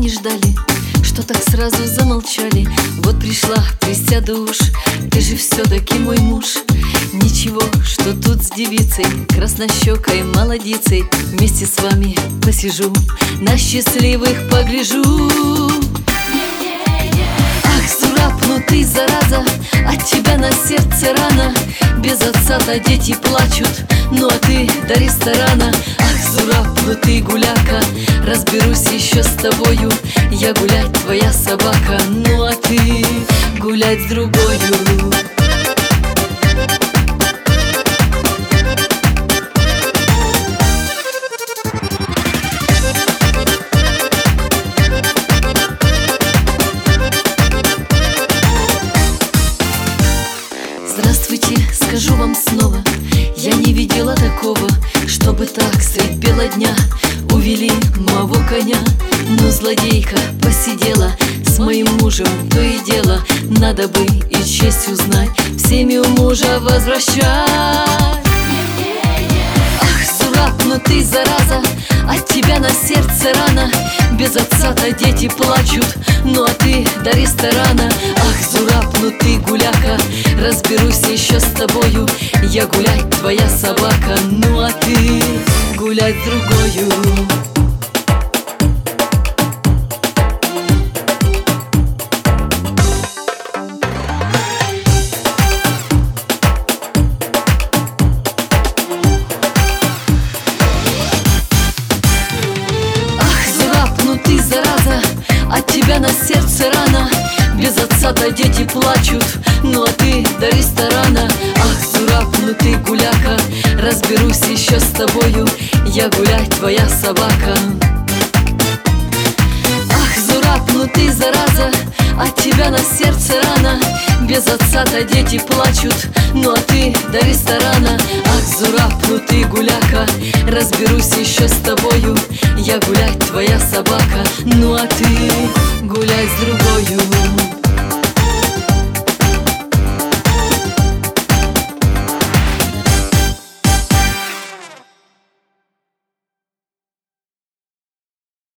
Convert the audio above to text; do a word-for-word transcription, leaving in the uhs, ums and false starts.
не ждали, что так сразу замолчали. Вот пришла, присяду уж, ты же все-таки мой муж. Ничего, что тут с девицей, краснощекой молодицей, вместе с вами посижу, на счастливых погляжу. Ах, Зураб, ну ты зараза, от тебя на сердце рана. Без отца-то дети плачут, ну а ты до ресторана. Ах, Зураб, ну ты гуляка, разберусь еще с тобою. Я гулять, твоя собака, ну а ты гулять с другою. Здравствуйте, скажу вам снова, я не видела такого, чтобы так средь бела дня увели моего коня. Но злодейка посидела с моим мужем, то и дело, надо бы и честь узнать, всеми у мужа возвращать. Ах, Зураб, ну ты зараза, от тебя на сердце рана. Без отца-то дети плачут, ну а ты до ресторана. Ах, Зураб, ну ты гуляка, разберусь еще с тобою. Я гулять, твоя собака, ну а ты гулять с другою. От тебя на сердце рана. Без отца-то дети плачут, ну а ты до ресторана. Ах, Зураб, ну ты гуляка, разберусь еще с тобою. Я гулять, твоя собака. Ах, Зураб, ну ты зараза, от тебя на сердце рана. Без отца-то дети плачут, ну а ты до ресторана. Ах, Зураб, ну ты гуляка, разберусь еще с тобою. Я гулять, твоя собака, ну а ты гулять с другою.